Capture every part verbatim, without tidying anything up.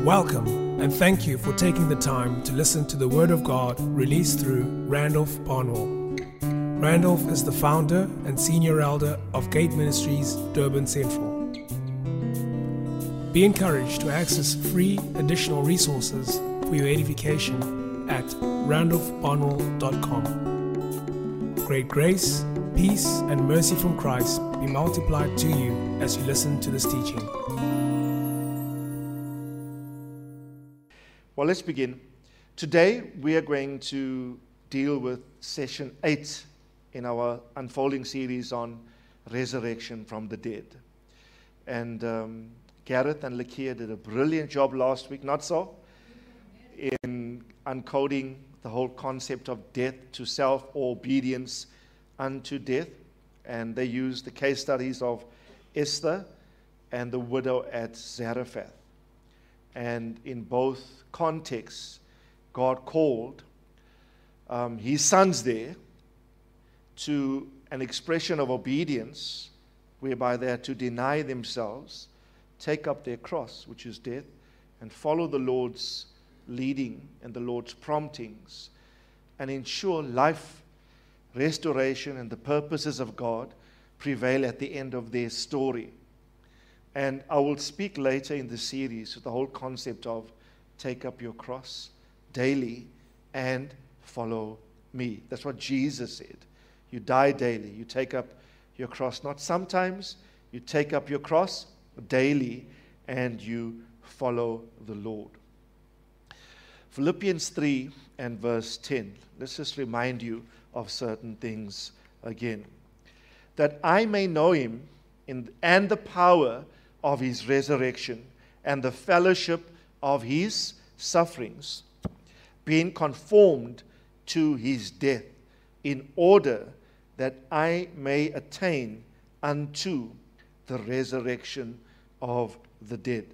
Welcome, and thank you for taking the time to listen to the Word of God released through Randolph Barnwell. Randolph is the founder and senior elder of Gate Ministries, Durban Central. Be encouraged to access free additional resources for your edification at randolph barnwell dot com. Great grace, peace, and mercy from Christ be multiplied to you as you listen to this teaching. Well, let's begin. Today, we are going to deal with session eight in our unfolding series on resurrection from the dead. And um, Gareth and Lakia did a brilliant job last week, not so? In uncoding the whole concept of death to self or obedience unto death. And they used the case studies of Esther and the widow at Zarephath. And in both contexts, God called um, his sons there to an expression of obedience, whereby they are to deny themselves, take up their cross, which is death, and follow the Lord's leading and the Lord's promptings, and ensure life, restoration, and the purposes of God prevail at the end of their story. And I will speak later in the series with the whole concept of take up your cross daily and follow me. That's what Jesus said. You die daily. You take up your cross. Not sometimes. You take up your cross daily and you follow the Lord. Philippians three and verse ten. Let's just remind you of certain things again. That I may know him in, and the power of his resurrection and the fellowship of his sufferings, being conformed to his death, in order that I may attain unto the resurrection of the dead.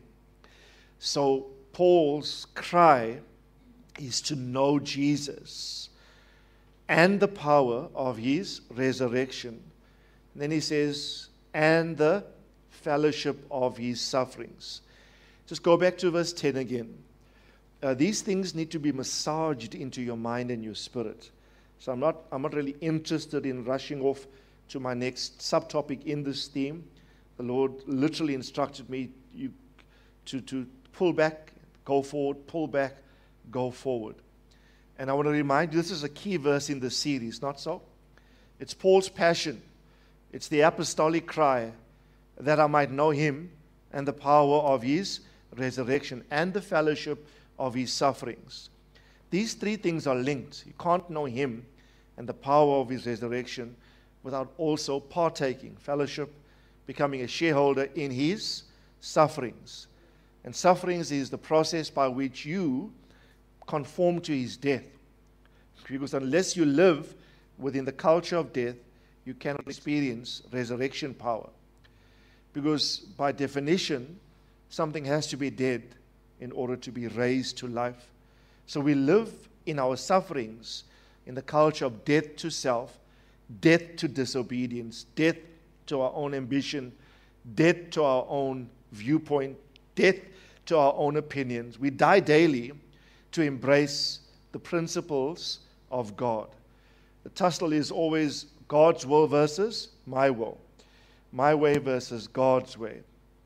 So Paul's cry is to know Jesus and the power of his resurrection. And then he says, and the fellowship of his sufferings. Just go back to verse ten again. Uh, these things need to be massaged into your mind and your spirit. So I'm not, I'm not really interested in rushing off to my next subtopic in this theme. The Lord literally instructed me you, to, to pull back, go forward, pull back, go forward. And I want to remind you, this is a key verse in the series, not so? It's Paul's passion. It's the apostolic cry, that I might know him and the power of his resurrection and the fellowship of his sufferings. These three things are linked. You can't know him and the power of his resurrection without also partaking, fellowship, becoming a shareholder in his sufferings. And sufferings is the process by which you conform to his death. Because unless you live within the culture of death, you cannot experience resurrection power. Because by definition, something has to be dead in order to be raised to life. So we live in our sufferings in the culture of death to self, death to disobedience, death to our own ambition, death to our own viewpoint, death to our own opinions. We die daily to embrace the principles of God. The tussle is always God's will versus my will. My way versus God's way.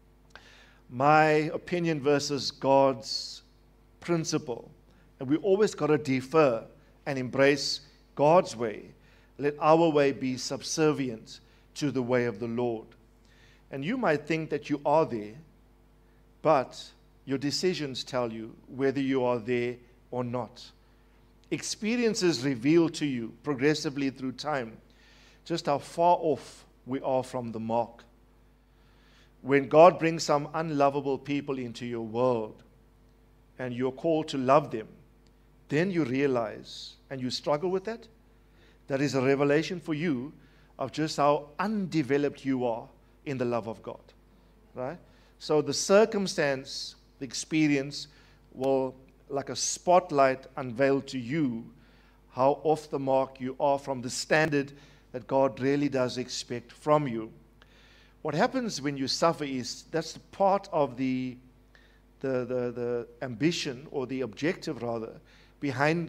My opinion versus God's principle. And we always got to defer and embrace God's way. Let our way be subservient to the way of the Lord. And you might think that you are there, but your decisions tell you whether you are there or not. Experiences reveal to you progressively through time just how far off we are from the mark. When God brings some unlovable people into your world and you're called to love them, then you realize, and you struggle with that, that is a revelation for you of just how undeveloped you are in the love of God. Right? So the circumstance, the experience will, like a spotlight, unveil to you how off the mark you are from the standard that God really does expect from you. What happens when you suffer is that's part of the the, the, the ambition, or the objective rather, behind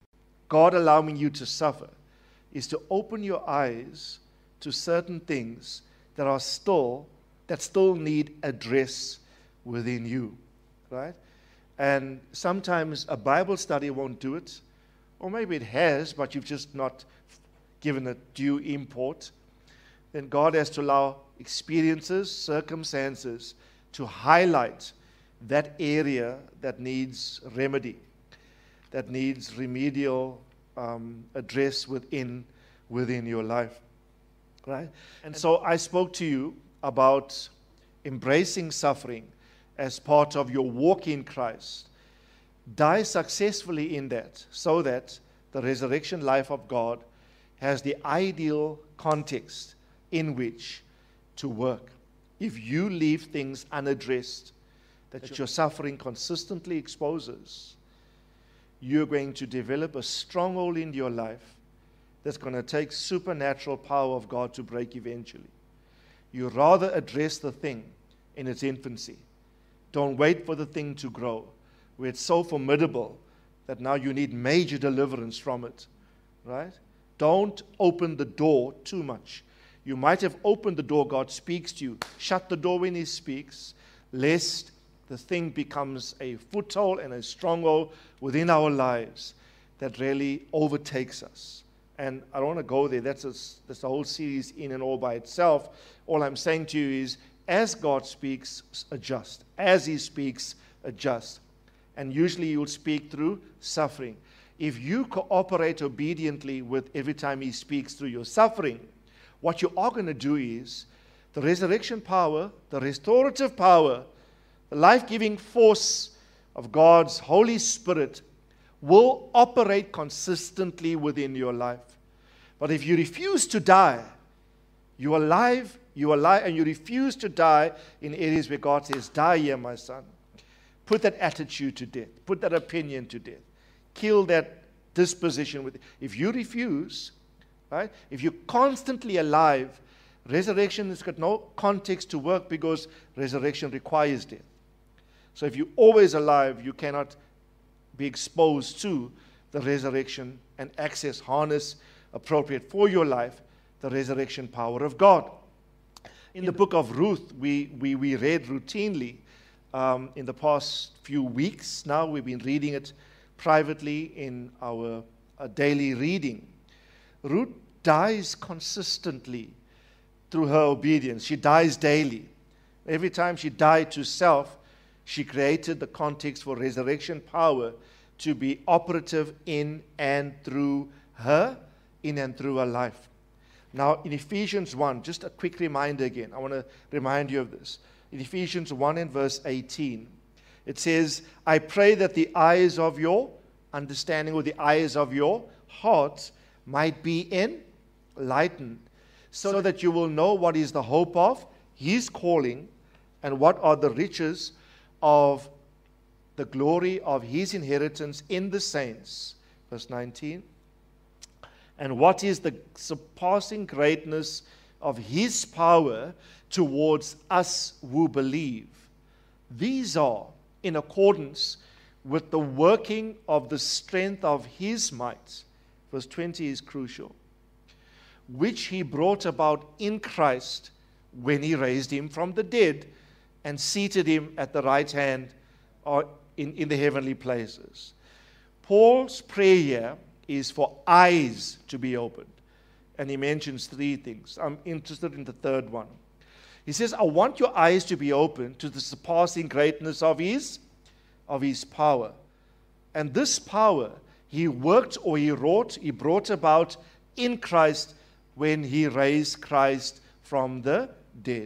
God allowing you to suffer is to open your eyes to certain things that are still, that still need address within you, right? And sometimes a Bible study won't do it, or maybe it has, but you've just not given it due import. Then God has to allow experiences, circumstances to highlight that area that needs remedy, that needs remedial um, address within, within your life, right? And so I spoke to you about embracing suffering as part of your walk in Christ. Die successfully in that, so that the resurrection life of God has the ideal context in which to work. If you leave things unaddressed that your suffering consistently exposes, you're going to develop a stronghold in your life that's going to take supernatural power of God to break eventually. You rather address the thing in its infancy. Don't wait for the thing to grow, where it's so formidable that now you need major deliverance from it, right? Don't open the door too much. You might have opened the door, God speaks to you. Shut the door when He speaks, lest the thing becomes a foothold and a stronghold within our lives that really overtakes us. And I don't want to go there. That's a, that's a whole series in and all by itself. All I'm saying to you is, as God speaks, adjust. As He speaks, adjust. And usually He will speak through suffering. If you cooperate obediently with every time He speaks through your suffering, what you are going to do is the resurrection power, the restorative power, the life-giving force of God's Holy Spirit will operate consistently within your life. But if you refuse to die, you are alive, you are alive, and you refuse to die in areas where God says, die here, my son. Put that attitude to death. Put that opinion to death. Kill that disposition with it. If you refuse, right? If you're constantly alive, resurrection has got no context to work, because resurrection requires death. So if you're always alive, you cannot be exposed to the resurrection and access, harness appropriate for your life, the resurrection power of God. In the book of Ruth, we, we, we read routinely um, in the past few weeks. Now we've been reading it privately in our uh, daily reading. Ruth dies consistently through her obedience. She dies daily. Every time she died to self, she created the context for resurrection power to be operative in and through her, in and through her life. Now, in Ephesians one, just a quick reminder again. I want to remind you of this. In Ephesians one and verse eighteen, it says, I pray that the eyes of your understanding, or the eyes of your heart, might be enlightened, so that you will know what is the hope of His calling, and what are the riches of the glory of His inheritance in the saints. Verse nineteen. And what is the surpassing greatness of His power towards us who believe? These are in accordance with the working of the strength of His might. Verse twenty is crucial. Which He brought about in Christ when He raised Him from the dead and seated Him at the right hand or in, in the heavenly places. Paul's prayer here is for eyes to be opened. And he mentions three things. I'm interested in the third one. He says, I want your eyes to be open to the surpassing greatness of His, of His power. And this power He worked, or He wrought, He brought about in Christ when He raised Christ from the dead.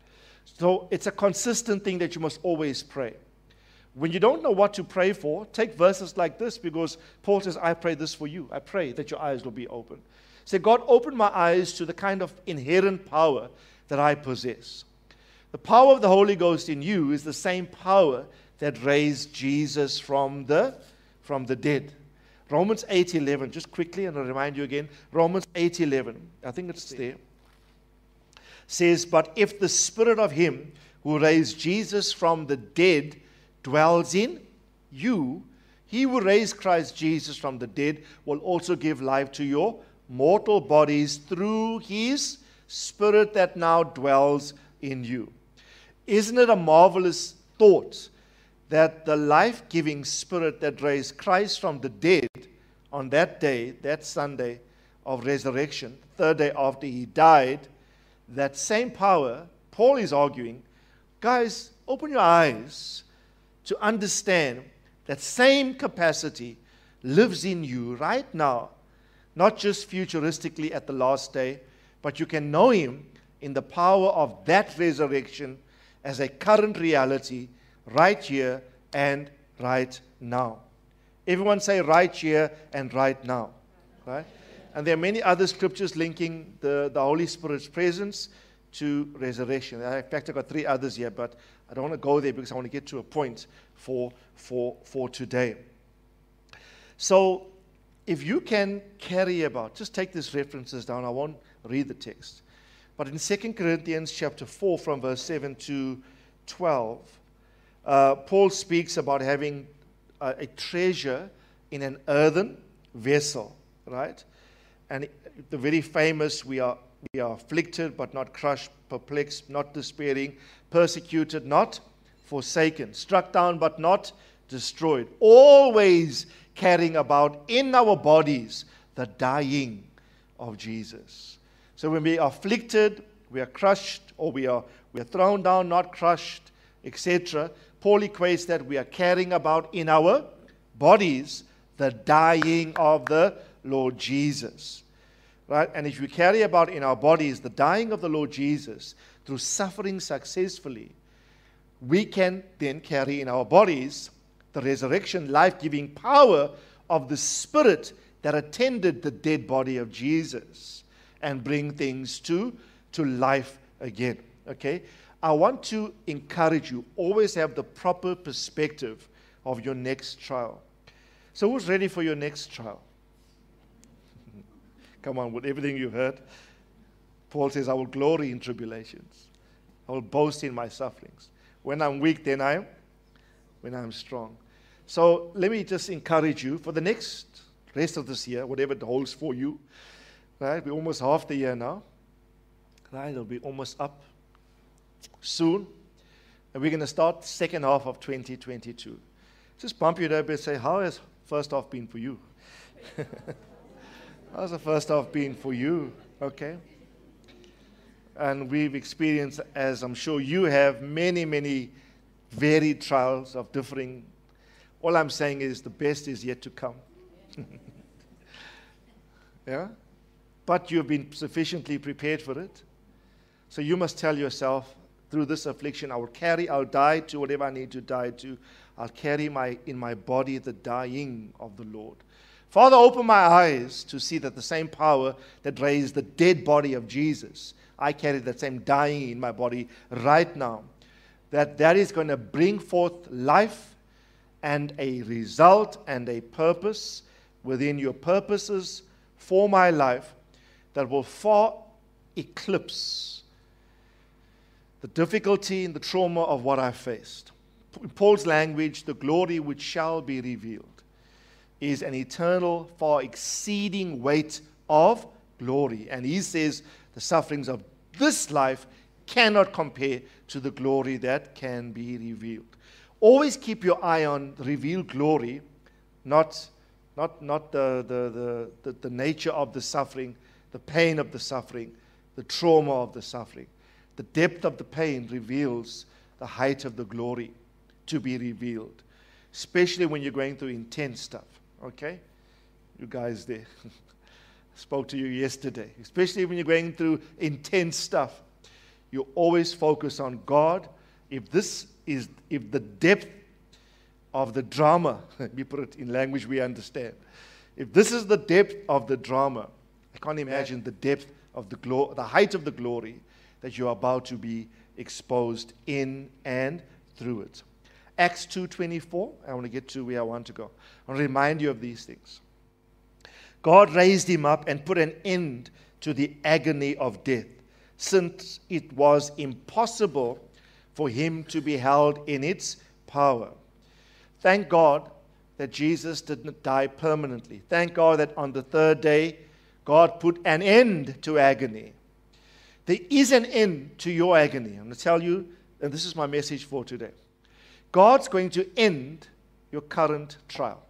So it's a consistent thing that you must always pray. When you don't know what to pray for, take verses like this, because Paul says, I pray this for you. I pray that your eyes will be open. Say, God, open my eyes to the kind of inherent power that I possess. The power of the Holy Ghost in you is the same power that raised Jesus from the, from the dead. Romans eight eleven, just quickly, and I'll remind you again, Romans eight eleven, I think it's there, says, but if the Spirit of Him who raised Jesus from the dead dwells in you, he who raised Christ Jesus from the dead will also give life to your mortal bodies through his Spirit that now dwells in you. Isn't it a marvelous thought that the life-giving Spirit that raised Christ from the dead on that day, that Sunday of resurrection, third day after he died, that same power, Paul is arguing, guys, open your eyes to understand that same capacity lives in you right now, not just futuristically at the last day, but you can know him in the power of that resurrection as a current reality right here and right now. Everyone say right here and right now. Right? And there are many other scriptures linking the, the Holy Spirit's presence to resurrection. In fact, I've got three others here, but I don't want to go there because I want to get to a point for, for, for today. So, if you can carry about, just take these references down. I won't read the text. But in Second Corinthians chapter four, from verse seven to twelve, uh, Paul speaks about having a, a treasure in an earthen vessel, right? And the very famous, we are we are afflicted but not crushed, perplexed, not despairing, persecuted, not forsaken, struck down but not destroyed, always carrying about in our bodies the dying of Jesus. So when we are afflicted, we are crushed, or we are we are thrown down, not crushed, et cetera, Paul equates that we are carrying about in our bodies the dying of the Lord Jesus. Right? And if we carry about in our bodies the dying of the Lord Jesus through suffering successfully, we can then carry in our bodies the resurrection, life-giving power of the Spirit that attended the dead body of Jesus and bring things to, to life again. Okay? I want to encourage you, always have the proper perspective of your next trial. So who's ready for your next trial? Come on, with everything you've heard. Paul says, I will glory in tribulations. I will boast in my sufferings. When I'm weak, then I am, when I'm strong. So let me just encourage you for the next rest of this year, whatever it holds for you. Right? We're almost half the year now. Right? It'll be almost up soon. And we're going to start the second half of twenty twenty-two. Just bump your neighbor and say, how has first half been for you? How's the first half been for you? Okay. And we've experienced, as I'm sure you have, many, many varied trials of differing. All I'm saying is the best is yet to come. Yeah? But you've been sufficiently prepared for it. So you must tell yourself, through this affliction, I will carry, I'll die to whatever I need to die to. I'll carry my in my body the dying of the Lord. Father, open my eyes to see that the same power that raised the dead body of Jesus, I carry that same dying in my body right now. That that is going to bring forth life and a result and a purpose within your purposes for my life that will far eclipse the difficulty and the trauma of what I faced. In Paul's language, the glory which shall be revealed is an eternal, far exceeding weight of glory. And he says the sufferings of this life cannot compare to the glory that can be revealed. Always keep your eye on the revealed glory, not, not, not the, the, the, the, the nature of the suffering, the pain of the suffering, the trauma of the suffering. The depth of the pain reveals the height of the glory to be revealed, especially when you're going through intense stuff. Okay? You guys there. I spoke to you yesterday. Especially when you're going through intense stuff. You always focus on God. If this is, if the depth of the drama, let me put it in language we understand. If this is the depth of the drama, I can't imagine the depth of the glory, the height of the glory that you're about to be exposed in and through it. Acts two twenty-four, I want to get to where I want to go. I want to remind you of these things. God raised him up and put an end to the agony of death, since it was impossible for him to be held in its power. Thank God that Jesus didn't die permanently. Thank God that on the third day, God put an end to agony. There is an end to your agony. I'm going to tell you, and this is my message for today. God's going to end your current trial.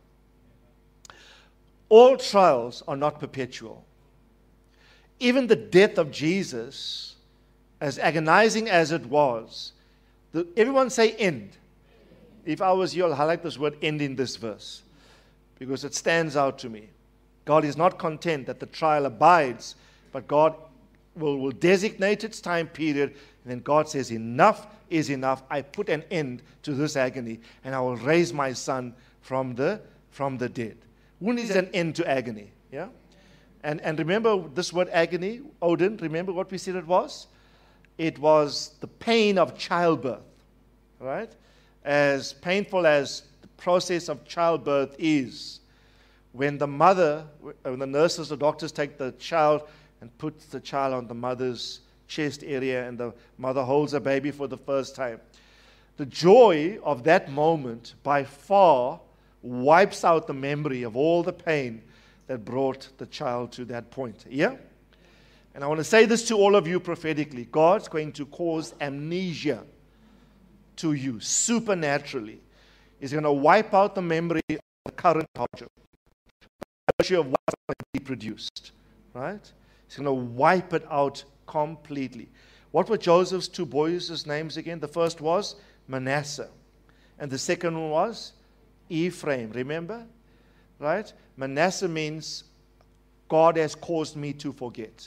All trials are not perpetual. Even the death of Jesus, as agonizing as it was, the, everyone say end. If I was you, I'll highlight this word end in this verse, because it stands out to me. God is not content that the trial abides, but God will, will designate its time period, and then God says, enough is enough. I put an end to this agony, and I will raise my son from the, from the dead. Who needs an end to agony? Yeah? And, and remember this word agony, Odin, remember what we said it was? It was the pain of childbirth, right? As painful as the process of childbirth is, when the mother, when the nurses, the doctors take the child and put the child on the mother's chest area, and the mother holds a baby for the first time, the joy of that moment by far wipes out the memory of all the pain that brought the child to that point. Yeah? And I want to say this to all of you prophetically. God's going to cause amnesia to you supernaturally. He's going to wipe out the memory of the current hardship, by virtue of what's going to be produced. Right? He's going to wipe it out completely. What were Joseph's two boys' names again? The first was Manasseh, and the second one was Ephraim. Remember? Right? Manasseh means God has caused me to forget.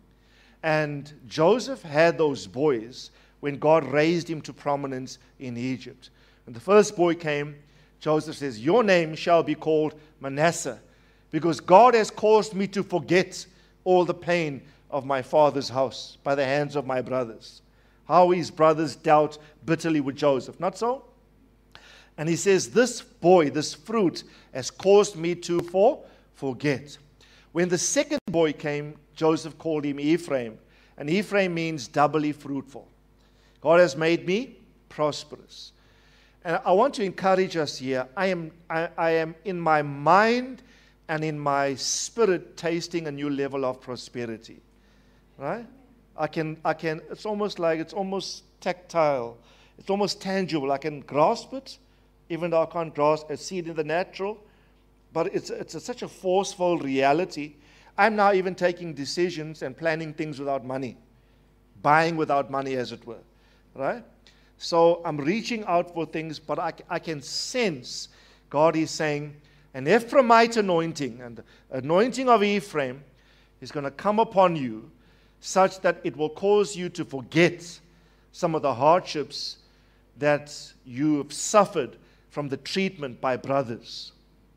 And Joseph had those boys when God raised him to prominence in Egypt. When the first boy came, Joseph says, your name shall be called Manasseh, because God has caused me to forget all the pain of my father's house by the hands of my brothers. How his brothers dealt bitterly with Joseph. Not so? And he says, this boy, this fruit, has caused me to for, forget. When the second boy came, Joseph called him Ephraim. And Ephraim means doubly fruitful. God has made me prosperous. And I want to encourage us here. I am, I, I am in my mind and in my spirit tasting a new level of prosperity. Right? I can, I can, it's almost like, it's almost tactile. It's almost tangible. I can grasp it, even though I can't grasp a seed in the natural. But it's, it's a, such a forceful reality. I'm now even taking decisions and planning things without money. Buying without money, as it were. Right? So I'm reaching out for things, but I, I can sense God is saying, an Ephraimite anointing, and the anointing of Ephraim is going to come upon you, such that it will cause you to forget some of the hardships that you have suffered from the treatment by brothers.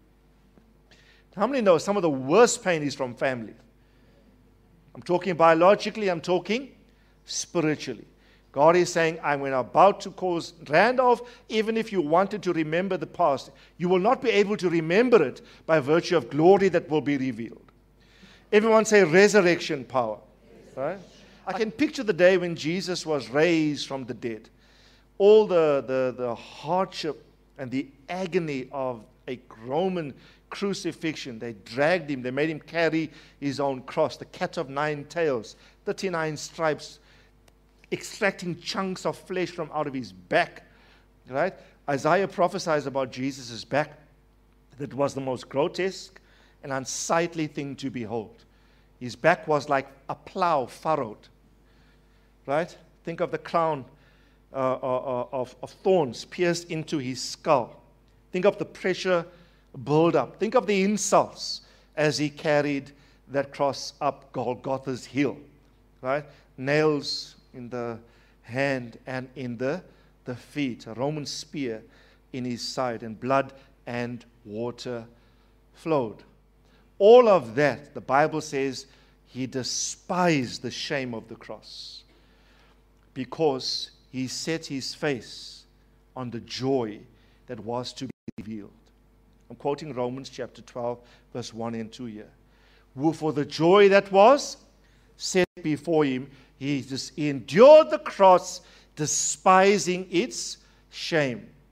How many know some of the worst pain is from family? I'm talking biologically, I'm talking spiritually. God is saying, I'm about to cause, Randolph, even if you wanted to remember the past, you will not be able to remember it by virtue of glory that will be revealed. Everyone say resurrection power. Right? I can picture the day when Jesus was raised from the dead. All the, the, the hardship and the agony of a Roman crucifixion. They dragged him. They made him carry his own cross. The cat of nine tails, thirty-nine stripes, extracting chunks of flesh from out of his back. Right? Isaiah prophesies about Jesus' back. That was the most grotesque and unsightly thing to behold. His back was like a plow furrowed. Right? Think of the crown uh, uh, of, of thorns pierced into his skull. Think of the pressure build-up. Think of the insults as he carried that cross up Golgotha's hill. Right? Nails in the hand and in the, the feet. A Roman spear in his side, and blood and water flowed. All of that, the Bible says, he despised the shame of the cross because he set his face on the joy that was to be revealed. I'm quoting Romans chapter twelve, verse one and two here. Who for the joy that was set before him, he, he endured the cross, despising its shame.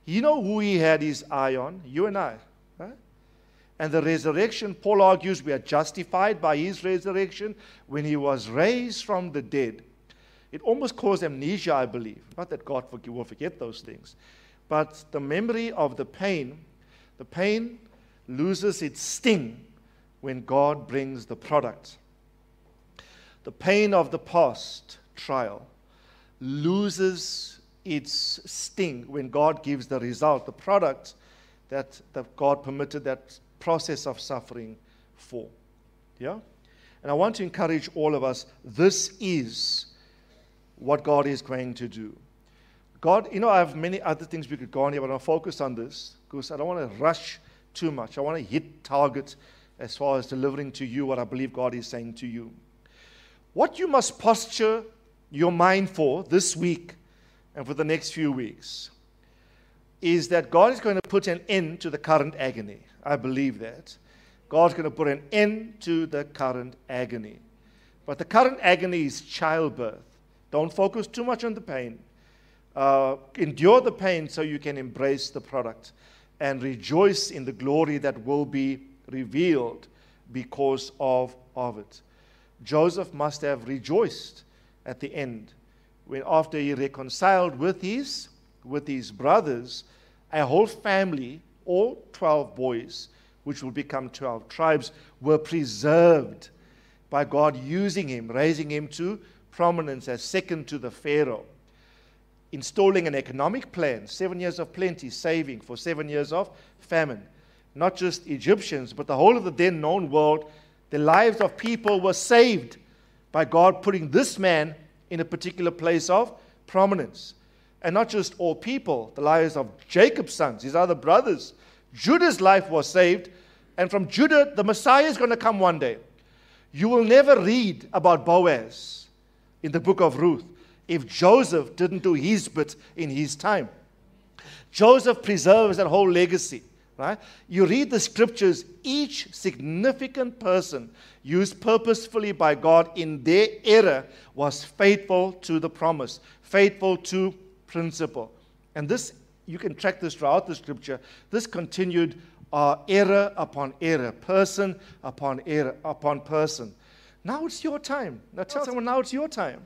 You know who he had his eye on? You and I. Right? And the resurrection, Paul argues, we are justified by his resurrection when he was raised from the dead. It almost caused amnesia, I believe. Not that God will forget those things. But the memory of the pain, the pain loses its sting when God brings the product. The pain of the past trial loses its sting when God gives the result, the product that, that God permitted that process of suffering for. Yeah? And I want to encourage all of us, this is what God is going to do. God, you know, I have many other things we could go on here, but I'll focus on this because I don't want to rush too much. I want to hit target as far as delivering to you what I believe God is saying to you. What you must posture your mind for this week and for the next few weeks is that God is going to put an end to the current agony. I believe that. God's going to put an end to the current agony. But the current agony is childbirth. Don't focus too much on the pain. Uh, endure the pain so you can embrace the product and rejoice in the glory that will be revealed because of, of it. Joseph must have rejoiced at the end when, after he reconciled with his, with his brothers, a whole family, all twelve boys, which will become twelve tribes, were preserved by God using him, raising him to prominence as second to the Pharaoh, installing an economic plan, seven years of plenty, saving for seven years of famine. Not just Egyptians, but the whole of the then known world, the lives of people were saved by God putting this man in a particular place of prominence. And not just all people, the lives of Jacob's sons, his other brothers. Judah's life was saved, and from Judah, the Messiah is going to come one day. You will never read about Boaz in the book of Ruth if Joseph didn't do his bit in his time. Joseph preserves that whole legacy. Right? You read the scriptures, each significant person used purposefully by God in their era was faithful to the promise, faithful to principle. And this, you can track this throughout the scripture, this continued uh, era upon era, person upon era upon person. Now it's your time. Now tell someone, now it's your time.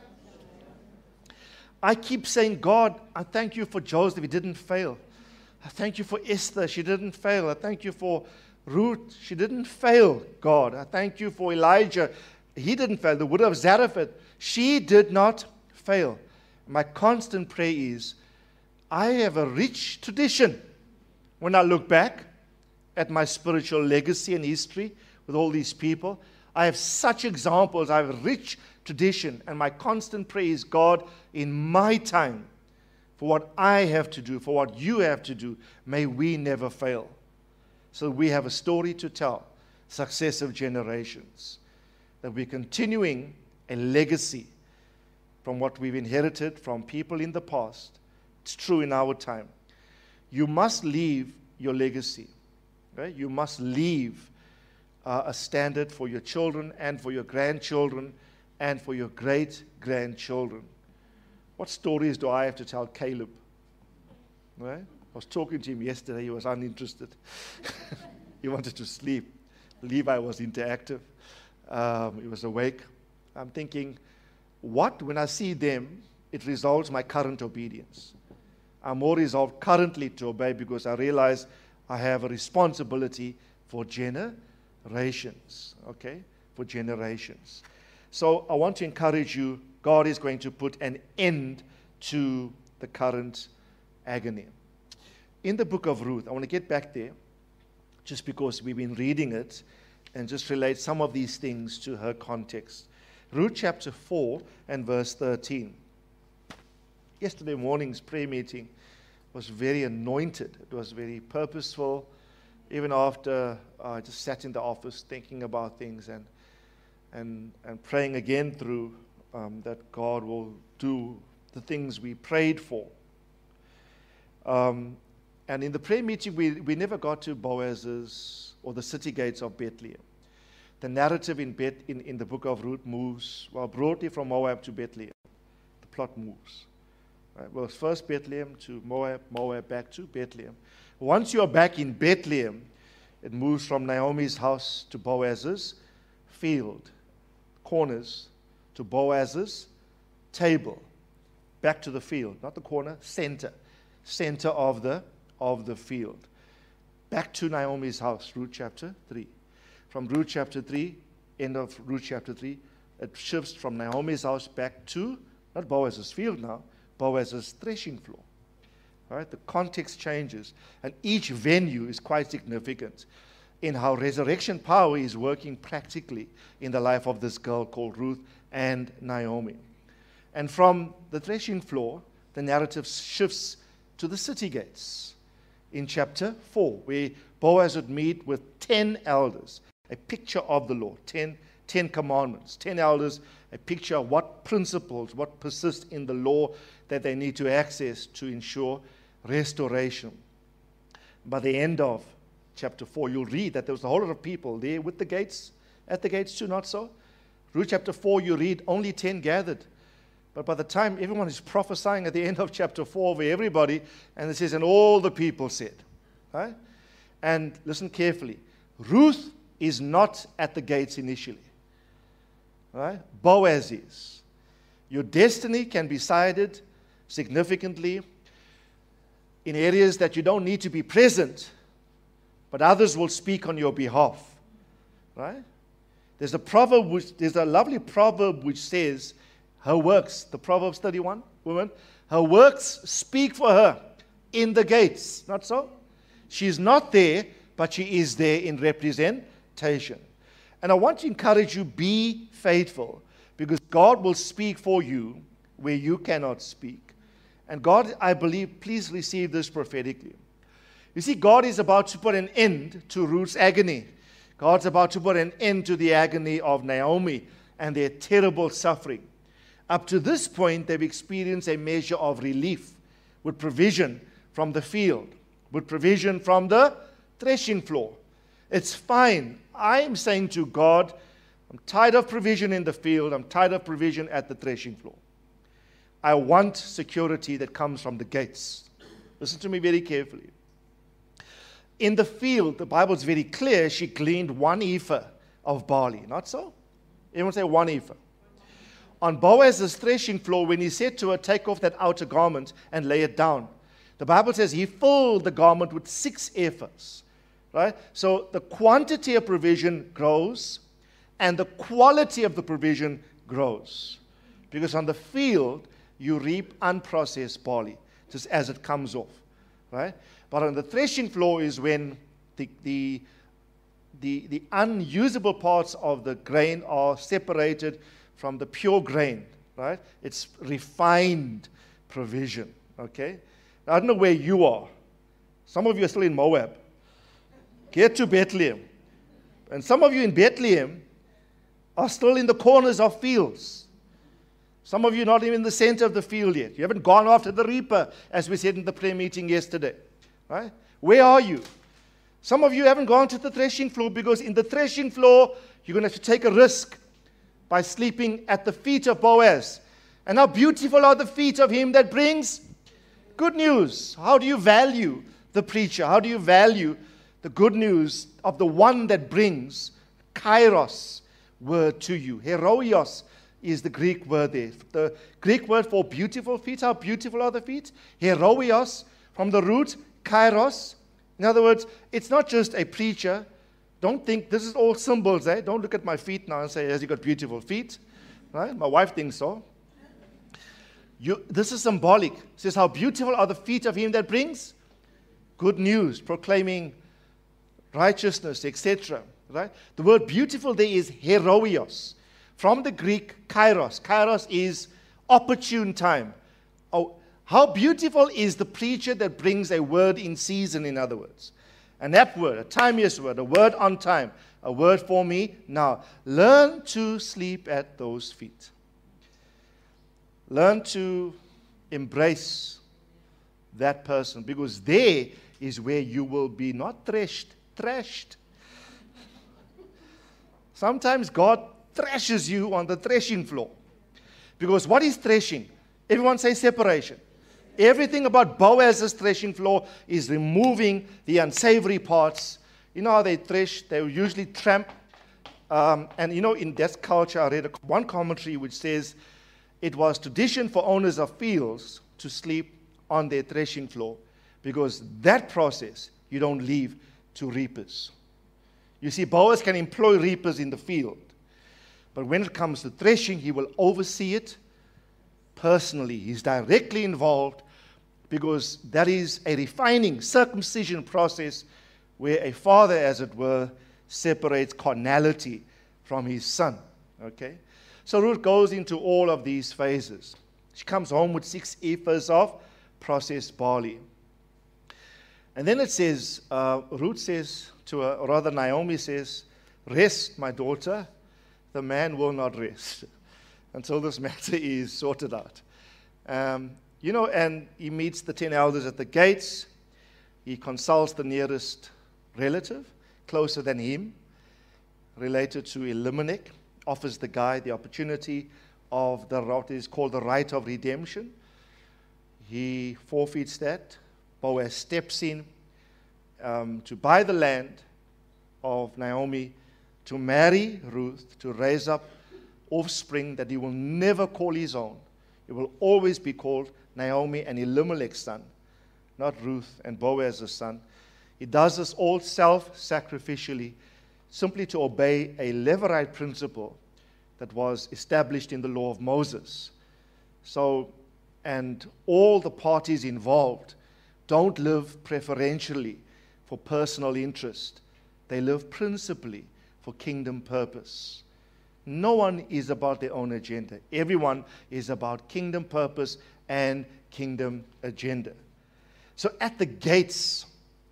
I keep saying, God, I thank you for Joseph, he didn't fail. I thank you for Esther, she didn't fail. I thank you for Ruth, she didn't fail, God. I thank you for Elijah, he didn't fail. The widow of Zarephath, she did not fail. My constant prayer is, I have a rich tradition when I look back at my spiritual legacy and history with all these people. I have such examples, I have a rich tradition, and my constant prayer is, God, in my time, for what I have to do, for what you have to do, may we never fail. So we have a story to tell, successive generations, that we're continuing a legacy from what we've inherited from people in the past. It's true in our time. You must leave your legacy. Right? You must leave uh, a standard for your children and for your grandchildren and for your great-grandchildren. What stories do I have to tell Caleb? Right? I was talking to him yesterday. He was uninterested. He wanted to sleep. Levi was interactive. Um, he was awake. I'm thinking, what? When I see them, it resolves my current obedience. I'm more resolved currently to obey because I realize I have a responsibility for generations. Okay? For generations. So I want to encourage you, God is going to put an end to the current agony. In the book of Ruth, I want to get back there just because we've been reading it and just relate some of these things to her context. Ruth chapter four and verse thirteen. Yesterday morning's prayer meeting was very anointed. It was very purposeful. Even after uh, I just sat in the office thinking about things and and, and praying again through Um, that God will do the things we prayed for. Um, and in the prayer meeting, we, we never got to Boaz's or the city gates of Bethlehem. The narrative in, Beth, in, in the book of Ruth moves, well, broadly from Moab to Bethlehem. The plot moves. Right? Well, first Bethlehem to Moab, Moab back to Bethlehem. Once you are back in Bethlehem, it moves from Naomi's house to Boaz's field, corners to Boaz's table, back to the field, not the corner, center, center of the of the field. Back to Naomi's house, Ruth chapter three. From Ruth chapter three, end of Ruth chapter three, it shifts from Naomi's house back to, not Boaz's field now, Boaz's threshing floor. All right, the context changes, and each venue is quite significant in how resurrection power is working practically in the life of this girl called Ruth and Naomi. And from the threshing floor, the narrative shifts to the city gates in chapter four, where Boaz would meet with ten elders, a picture of the law, ten, ten commandments, ten elders, a picture of what principles, what persist in the law that they need to access to ensure restoration. By the end of chapter four, you'll read that there was a whole lot of people there with the gates, at the gates too, not so? Ruth chapter four, you read only ten gathered. But by the time everyone is prophesying at the end of chapter four over everybody, and it says, and all the people said. Right? And listen carefully. Ruth is not at the gates initially. Right? Boaz is. Your destiny can be decided significantly in areas that you don't need to be present, but others will speak on your behalf. Right? There's a proverb which, there's a lovely proverb which says, her works, the Proverbs thirty-one woman, her works speak for her in the gates. Not so? She's not there, but she is there in representation. And I want to encourage you, be faithful, because God will speak for you where you cannot speak. And God, I believe, please receive this prophetically. You see, God is about to put an end to Ruth's agony. God's about to put an end to the agony of Naomi and their terrible suffering. Up to this point, they've experienced a measure of relief with provision from the field, with provision from the threshing floor. It's fine. I'm saying to God, I'm tired of provision in the field. I'm tired of provision at the threshing floor. I want security that comes from the gates. Listen to me very carefully. In the field, the Bible is very clear, she gleaned one ephah of barley. Not so? Everyone say one ephah. On Boaz's threshing floor, when he said to her, take off that outer garment and lay it down, the Bible says he filled the garment with six ephahs. Right? So the quantity of provision grows, and the quality of the provision grows. Because on the field, you reap unprocessed barley, just as it comes off. Right? But on the threshing floor is when the, the, the, the unusable parts of the grain are separated from the pure grain, right? It's refined provision, okay? I don't know where you are. Some of you are still in Moab. Get to Bethlehem. And some of you in Bethlehem are still in the corners of fields. Some of you are not even in the center of the field yet. You haven't gone after the reaper, as we said in the prayer meeting yesterday, right? Where are you? Some of you haven't gone to the threshing floor, because in the threshing floor, you're going to have to take a risk by sleeping at the feet of Boaz. And how beautiful are the feet of him that brings good news. How do you value the preacher? How do you value the good news of the one that brings kairos word to you? Heroios is the Greek word there. The Greek word for beautiful feet. How beautiful are the feet? Heroios, from the root kairos. In other words, it's not just a preacher. Don't think this is all symbols, eh? Don't look at my feet now and say, has he got beautiful feet? Right? My wife thinks so. You, this is symbolic. It says, how beautiful are the feet of him that brings good news, proclaiming righteousness, et cetera. Right? The word beautiful there is heroios, from the Greek kairos. Kairos is opportune time. Oh, how beautiful is the preacher that brings a word in season, in other words. An apt word, a timeous word, a word on time, a word for me now. Learn to sleep at those feet. Learn to embrace that person, because there is where you will be not threshed, thrashed. Sometimes God thrashes you on the threshing floor. Because what is threshing? Everyone say separation. Everything about Boaz's threshing floor is removing the unsavory parts. You know how they thresh? They usually tramp. Um, and you know, in that culture, I read a, one commentary which says it was tradition for owners of fields to sleep on their threshing floor, because that process you don't leave to reapers. You see, Boaz can employ reapers in the field, but when it comes to threshing, he will oversee it personally. He's directly involved, because that is a refining circumcision process where a father, as it were, separates carnality from his son. Okay? So Ruth goes into all of these phases. She comes home with six ephahs of processed barley. And then it says, uh, Ruth says to her, or rather Naomi says, "Rest, my daughter, the man will not rest until this matter is sorted out." Um, you know, and he meets the ten elders at the gates. He consults the nearest relative, closer than him, related to Elimelech, offers the guy the opportunity of the what is called the right of redemption. He forfeits that. Boaz steps in um, to buy the land of Naomi, to marry Ruth, to raise up offspring that he will never call his own. It will always be called Naomi and Elimelech's son, not Ruth and Boaz's son. He does this all self-sacrificially, simply to obey a Levirate principle that was established in the law of Moses. So, and all the parties involved don't live preferentially for personal interest. They live principally for kingdom purpose. No one is about their own agenda. Everyone is about kingdom purpose and kingdom agenda. So at the gates,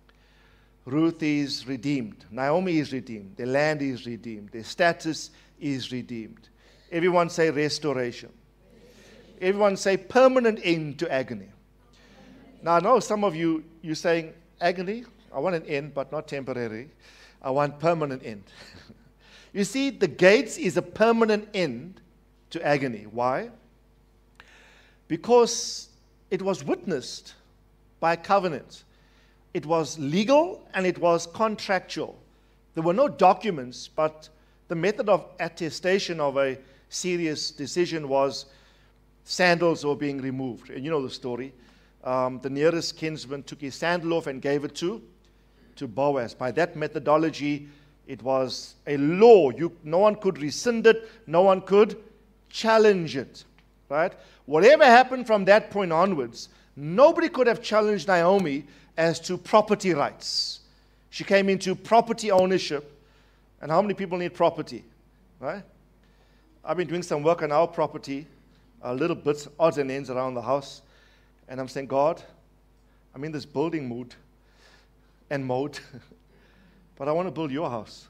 Ruth is redeemed. Naomi is redeemed. Their land is redeemed. Their status is redeemed. Everyone say restoration. Everyone say permanent end to agony. Now I know some of you, you're saying, agony, I want an end, but not temporary. I want permanent end. You see, the gates is a permanent end to agony. Why? Because it was witnessed by covenant. It was legal and it was contractual. There were no documents, but the method of attestation of a serious decision was sandals were being removed. And you know the story. Um, the nearest kinsman took his sandal off and gave it to, to Boaz. By that methodology, it was a law. You, no one could rescind it. No one could challenge it. Right? Whatever happened from that point onwards, nobody could have challenged Naomi as to property rights. She came into property ownership. And how many people need property? Right? I've been doing some work on our property, a little bits, odds and ends around the house. And I'm saying, God, I'm in this building mood and mode, but I want to build your house.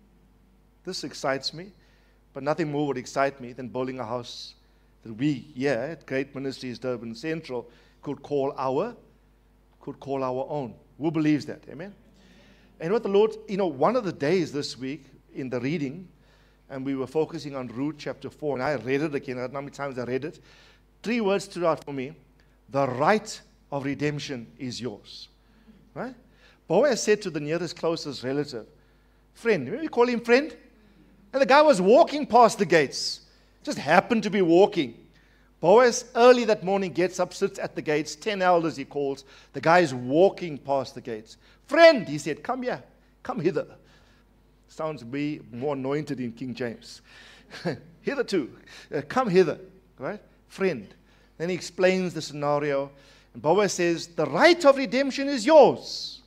This excites me, but nothing more would excite me than building a house that we here at Great Ministries Durban Central could call our, could call our own. Who believes that? Amen? And what the Lord, you know, one of the days this week in the reading, and we were focusing on Ruth chapter four, and I read it again. I don't know how many times I read it. Three words stood out for me. The right of redemption is yours. Right? Boaz said to the nearest, closest relative, friend, maybe we call him friend? And the guy was walking past the gates. Just happened to be walking. Boaz, early that morning, gets up, sits at the gates. Ten elders he calls. The guy is walking past the gates. Friend, he said, come here. Come hither. Sounds way more anointed in King James. Hitherto. Uh, come hither. Right? Friend. Then he explains the scenario. And Boaz says, the right of redemption is yours.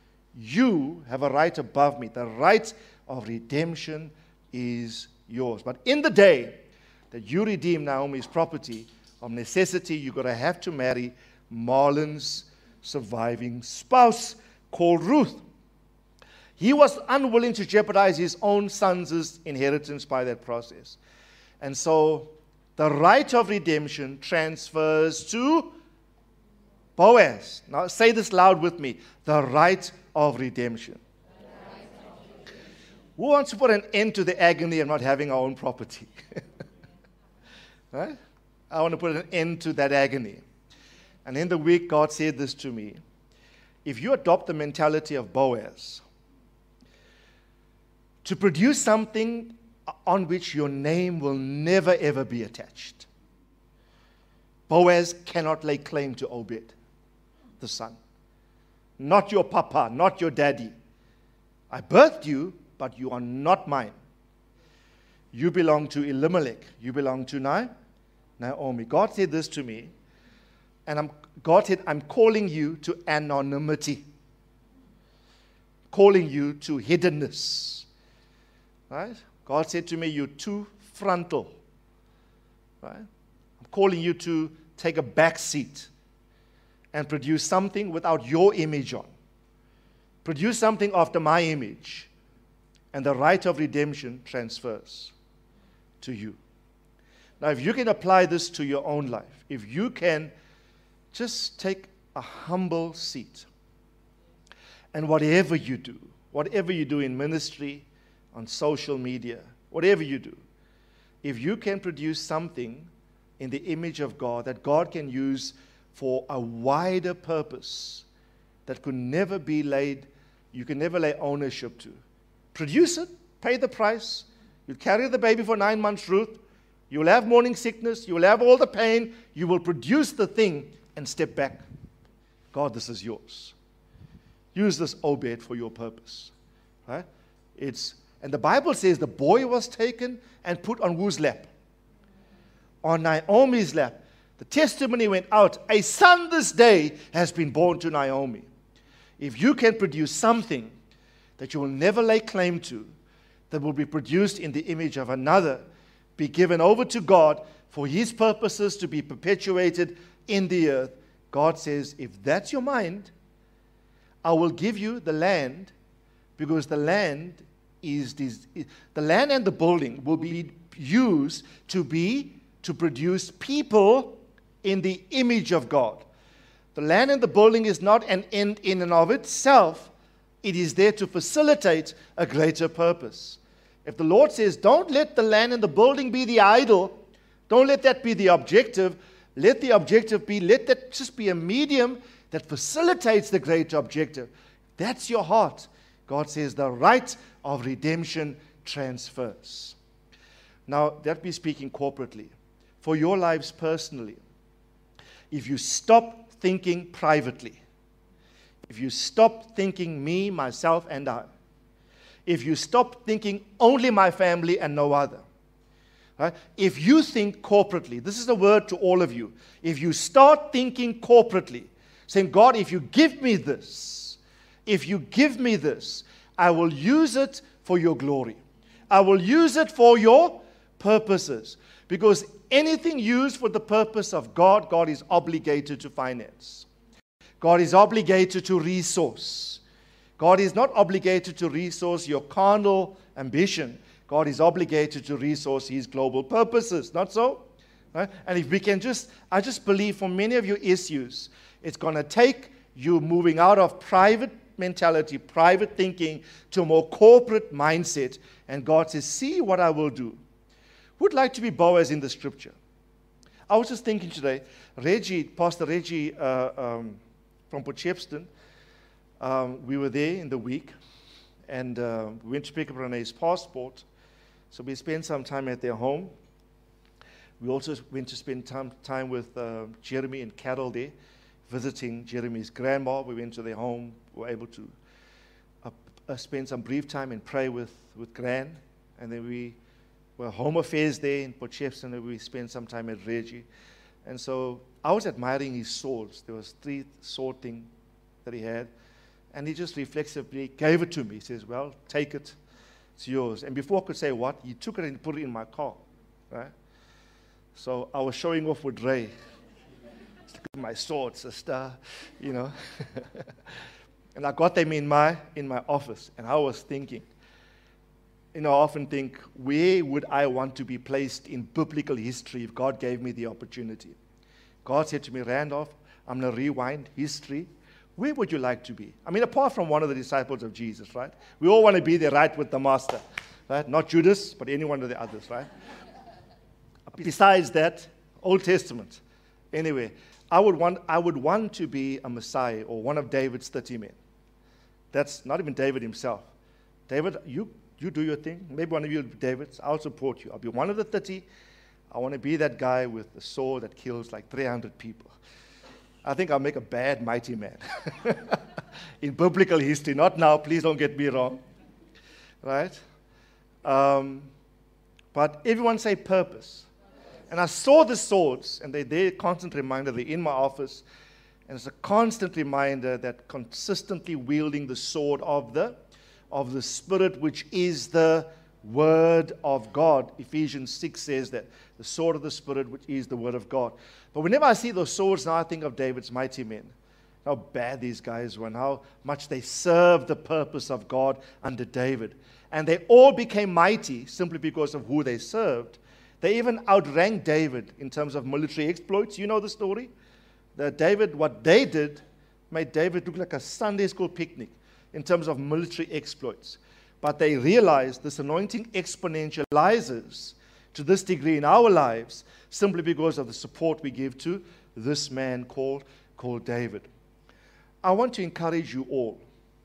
You have a right above me. The right of redemption is yours. But in the day that you redeem Naomi's property, of necessity, you're going to have to marry Mahlon's surviving spouse called Ruth. He was unwilling to jeopardize his own son's inheritance by that process. And so the right of redemption transfers to Boaz. Now say this loud with me. The right of redemption. Right of redemption. Who wants to put an end to the agony of not having our own property? Right? I want to put an end to that agony. And in the week, God said this to me. If you adopt the mentality of Boaz, to produce something on which your name will never ever be attached. Boaz cannot lay claim to Obed, the son. Not your papa, not your daddy. I birthed you, but you are not mine. You belong to Elimelech. You belong to Na- Naomi. God said this to me, and I'm, God said, I'm calling you to anonymity. Calling you to hiddenness. Right? God said to me, you're too frontal. Right? I'm calling you to take a back seat and produce something without your image on. Produce something after my image. And the right of redemption transfers to you. Now, if you can apply this to your own life, if you can just take a humble seat, and whatever you do, whatever you do in ministry, on social media, whatever you do, if you can produce something in the image of God that God can use for a wider purpose that could never be laid, you can never lay ownership to. Produce it, pay the price. You'll carry the baby for nine months, Ruth. You'll have morning sickness. You'll have all the pain. You will produce the thing and step back. God, this is yours. Use this Obed for your purpose. Right? It's And the Bible says the boy was taken and put on whose lap? On Naomi's lap. The testimony went out. A son this day has been born to Naomi. If you can produce something that you will never lay claim to, that will be produced in the image of another, be given over to God for his purposes to be perpetuated in the earth, God says, if that's your mind, I will give you the land, because the land is this, the land and the building will be used to be to produce people in the image of God. The land and the building is not an end in and of itself. It is there to facilitate a greater purpose. If the Lord says, don't let the land and the building be the idol, don't let that be the objective, let the objective be, let that just be a medium that facilitates the greater objective. That's your heart. God says the right of redemption transfers. Now, that be speaking corporately. For your lives personally, if you stop thinking privately, if you stop thinking me, myself, and I, if you stop thinking only my family and no other, right? If you think corporately, this is a word to all of you. If you start thinking corporately, saying, God, if you give me this, if you give me this, I will use it for your glory. I will use it for your purposes. Because anything used for the purpose of God, God is obligated to finance. God is obligated to resource. God is not obligated to resource your carnal ambition. God is obligated to resource his global purposes. Not so? Right? And if we can just, I just believe for many of your issues, it's going to take you moving out of private mentality, private thinking, to a more corporate mindset. And God says, see what I will do. Who'd like to be Boaz in the scripture? I was just thinking today, Reggie, Pastor Reggie uh, um, from Potchefstroom, um, we were there in the week, and uh, we went to pick up Renee's passport. So we spent some time at their home. We also went to spend time, time with uh, Jeremy and Carol there, visiting Jeremy's grandma. We went to their home. We were able to uh, uh, spend some brief time and pray with, with Gran. And then we were home affairs there in Potchefstroom, and we spent some time at Reggie. And so I was admiring his swords. There was three sword thing that he had. And he just reflexively gave it to me. He says, well, take it. It's yours. And before I could say what, he took it and put it in my car. Right? So I was showing off with Ray. Look at my sword, sister. You know. And I got them in my in my office. And I was thinking, you know, I often think, where would I want to be placed in biblical history if God gave me the opportunity? God said to me, Randolph, I'm going to rewind history. Where would you like to be? I mean, apart from one of the disciples of Jesus, right? We all want to be there right with the master, right? Not Judas, but any one of the others, right? Besides that, Old Testament. Anyway, I would want, I would want to be a Messiah or one of David's thirty men. That's not even David himself. David, you, you do your thing. Maybe one of you will be David's. I'll support you. I'll be one of the thirty. I want to be that guy with the sword that kills like three hundred people. I think I'll make a bad mighty man. In biblical history, not now, please don't get me wrong. Right? Um, but everyone say purpose. And I saw the swords, and they're there, constant reminder. They're in my office. And it's a constant reminder that consistently wielding the sword of the, of the Spirit, which is the Word of God. Ephesians six says that. The sword of the Spirit, which is the Word of God. But whenever I see those swords, now I think of David's mighty men. How bad these guys were and how much they served the purpose of God under David. And they all became mighty simply because of who they served. They even outranked David in terms of military exploits. You know the story? That David, what they did, made David look like a Sunday school picnic in terms of military exploits. But they realized this anointing exponentializes to this degree in our lives simply because of the support we give to this man called, called David. I want to encourage you all.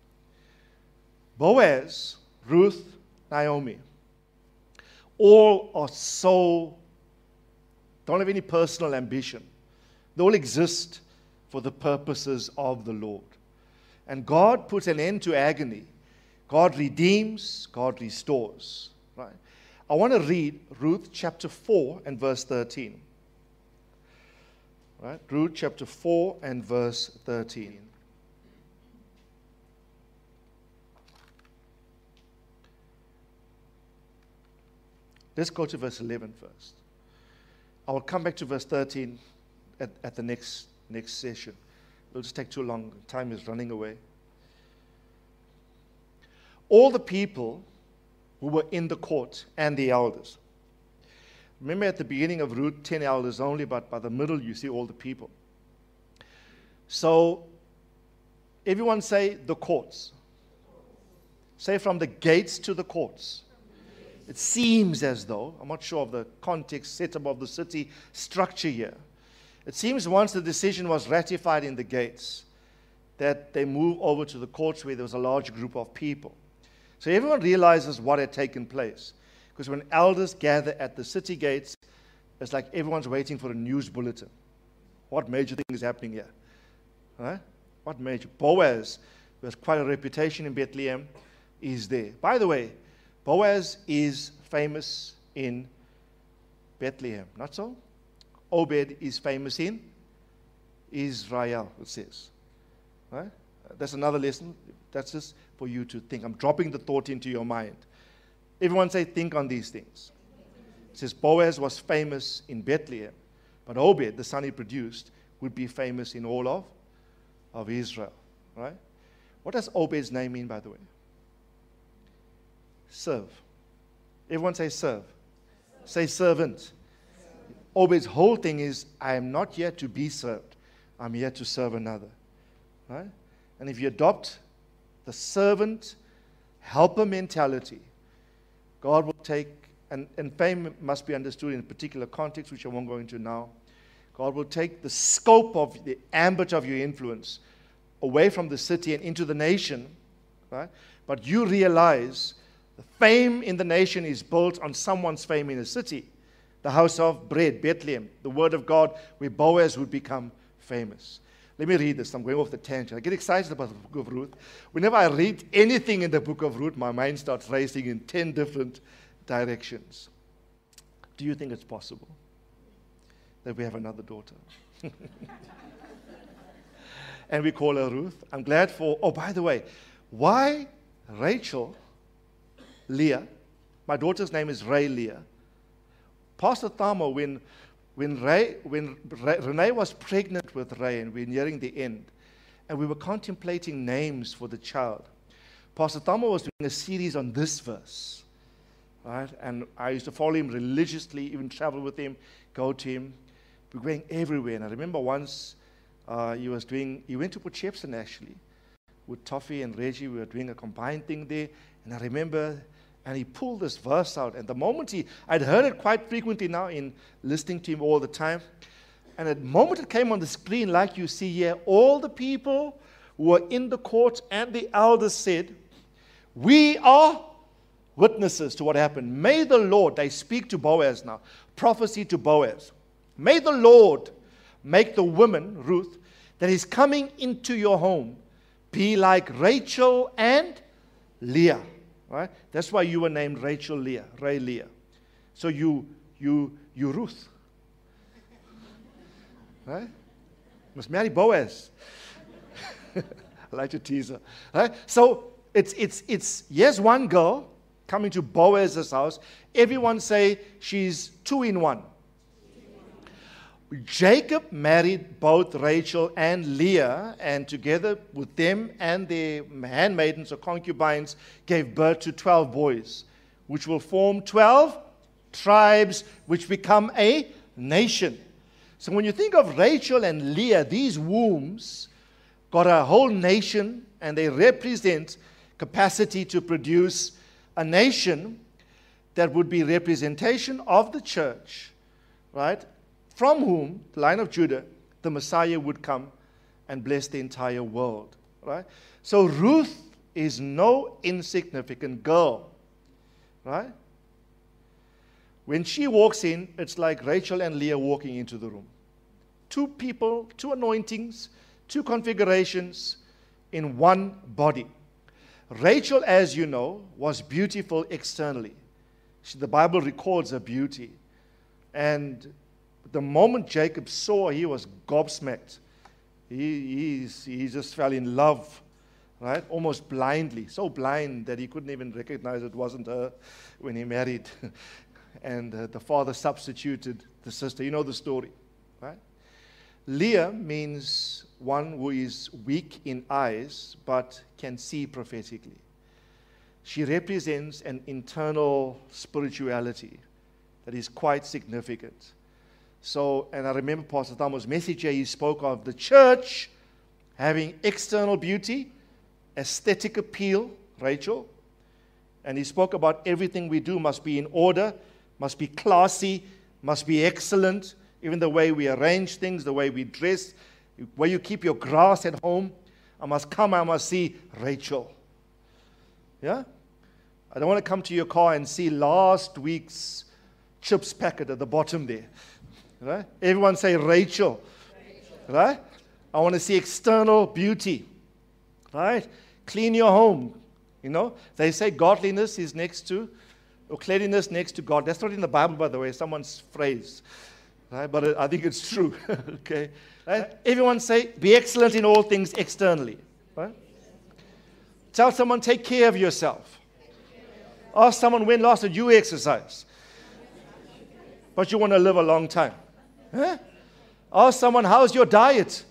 Boaz, Ruth, Naomi, all are so, don't have any personal ambition. They all exist for the purposes of the Lord. And God puts an end to agony. God redeems, God restores. Right? I want to read Ruth chapter four and verse thirteen. Right? Ruth chapter four and verse thirteen. Let's go to verse eleven first. I will come back to verse thirteen at, at the next, next session. It'll just take too long. Time is running away. All the people who were in the court and the elders. Remember at the beginning of Ruth, ten elders only, but by the middle you see all the people. So, everyone say the courts. Say from the gates to the courts. It seems as though, I'm not sure of the context, setup of the city structure here. It seems once the decision was ratified in the gates, that they move over to the courts where there was a large group of people. So everyone realizes what had taken place. Because when elders gather at the city gates, it's like everyone's waiting for a news bulletin. What major thing is happening here? Right? What major? Boaz, who has quite a reputation in Bethlehem, is there. By the way, Boaz is famous in Bethlehem, not so? Obed is famous in Israel, it says. Right? That's another lesson. That's just for you to think. I'm dropping the thought into your mind. Everyone say, think on these things. It says Boaz was famous in Bethlehem, but Obed, the son he produced, would be famous in all of, of Israel. Right? What does Obed's name mean, by the way? Serve. Everyone say serve. Say servant. Obed's whole thing is, I am not here to be served. I'm here to serve another. Right? And if you adopt the servant, helper mentality, God will take, and, and fame must be understood in a particular context, which I won't go into now. God will take the scope of the ambit of your influence away from the city and into the nation. Right? But you realize the fame in the nation is built on someone's fame in a city. The house of bread, Bethlehem, the word of God, where Boaz would become famous. Let me read this. I'm going off the tangent. I get excited about the book of Ruth. Whenever I read anything in the book of Ruth, my mind starts racing in ten different directions. Do you think it's possible that we have another daughter? And we call her Ruth. I'm glad for, oh, by the way, why Rachel, Leah, my daughter's name is Ray Leah. Pastor Thamo, when When, Ray, when Ray, Renee was pregnant with Ray and we were nearing the end, and we were contemplating names for the child, Pastor Thamo was doing a series on this verse. Right? And I used to follow him religiously, even travel with him, go to him. We were going everywhere. And I remember once uh, he was doing, he went to Port Shepstone actually, with Toffee and Reggie. We were doing a combined thing there. And I remember, and he pulled this verse out. And the moment he, I'd heard it quite frequently now in listening to him all the time. And the moment it came on the screen, like you see here, all the people who were in the court and the elders said, we are witnesses to what happened. May the Lord, they speak to Boaz now, prophecy to Boaz. May the Lord make the woman, Ruth, that is coming into your home be like Rachel and Leah. Right? That's why you were named Rachel Leah, Ray Leah. So you, you, you Ruth. Right? Must marry Boaz. I like to tease her. Right? So it's it's it's here's one girl coming to Boaz's house. Everyone say she's two in one. Jacob married both Rachel and Leah, and together with them and their handmaidens or concubines gave birth to twelve boys, which will form twelve tribes, which become a nation. So when you think of Rachel and Leah, these wombs got a whole nation, and they represent capacity to produce a nation that would be representation of the church, right? From whom, the line of Judah, the Messiah would come and bless the entire world, right? So Ruth is no insignificant girl, right? When she walks in, it's like Rachel and Leah walking into the room. Two people, two anointings, two configurations in one body. Rachel, as you know, was beautiful externally. She, the Bible records her beauty. And the moment Jacob saw her, he was gobsmacked. He, he's, he just fell in love, right? Almost blindly. So blind that he couldn't even recognize it wasn't her when he married. And uh, the father substituted the sister. You know the story, right? Leah means one who is weak in eyes but can see prophetically. She represents an internal spirituality that is quite significant. So, and I remember Pastor Thomas' message here, he spoke of the church having external beauty, aesthetic appeal, Rachel, and he spoke about everything we do must be in order, must be classy, must be excellent, even the way we arrange things, the way we dress, where you keep your grass at home. I must come, I must see Rachel. Yeah? I don't want to come to your car and see last week's chips packet at the bottom there. Right? Everyone say Rachel. Rachel. Right? I want to see external beauty. Right? Clean your home. You know, they say godliness is next to, or cleanliness next to God. That's not in the Bible, by the way, someone's phrase. Right? But it, I think it's true. Okay? Right? Everyone say, be excellent in all things externally. Right? Tell someone, take care of yourself. Ask someone, when last did you exercise? But you want to live a long time. Huh? Ask someone, how's your diet?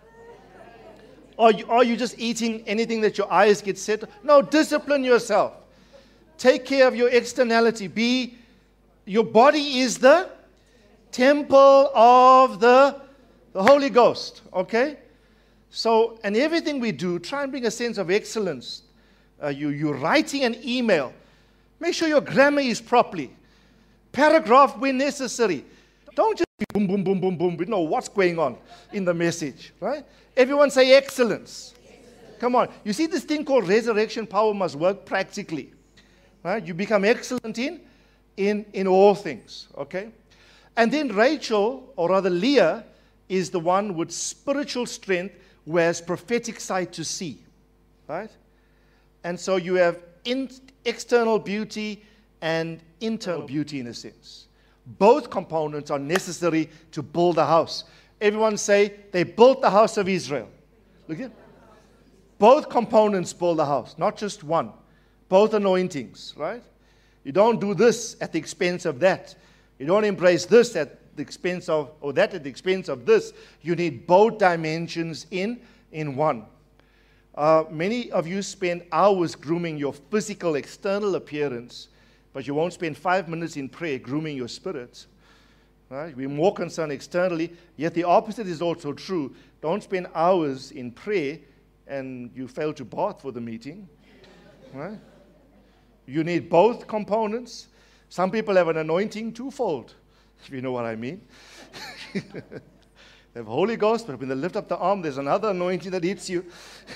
Are you, are you just eating anything that your eyes get set? No, discipline yourself. Take care of your externality. Be, your body is the temple of the, the Holy Ghost. Okay? So, and everything we do, try and bring a sense of excellence. Uh, you, you're writing an email. Make sure your grammar is properly. Paragraph when necessary. Don't just be boom, boom, boom, boom, boom. We know what's going on in the message, right? Everyone say excellence. Excellent. Come on. You see this thing called resurrection power must work practically, right? You become excellent in, in, in all things, okay? And then Rachel, or rather Leah, is the one with spiritual strength who has prophetic sight to see, right? And so you have in, external beauty and internal beauty in a sense. Both components are necessary to build a house. Everyone say, they built the house of Israel. Look at both components build a house, not just one. Both anointings, right? You don't do this at the expense of that. You don't embrace this at the expense of, or that at the expense of this. You need both dimensions in, in one. Uh, many of you spend hours grooming your physical external appearance, but you won't spend five minutes in prayer grooming your spirit. Right? We're more concerned externally, yet the opposite is also true. Don't spend hours in prayer and you fail to bath for the meeting. Right? You need both components. Some people have an anointing twofold, if you know what I mean. They have Holy Ghost, but when they lift up the arm, there's another anointing that hits you.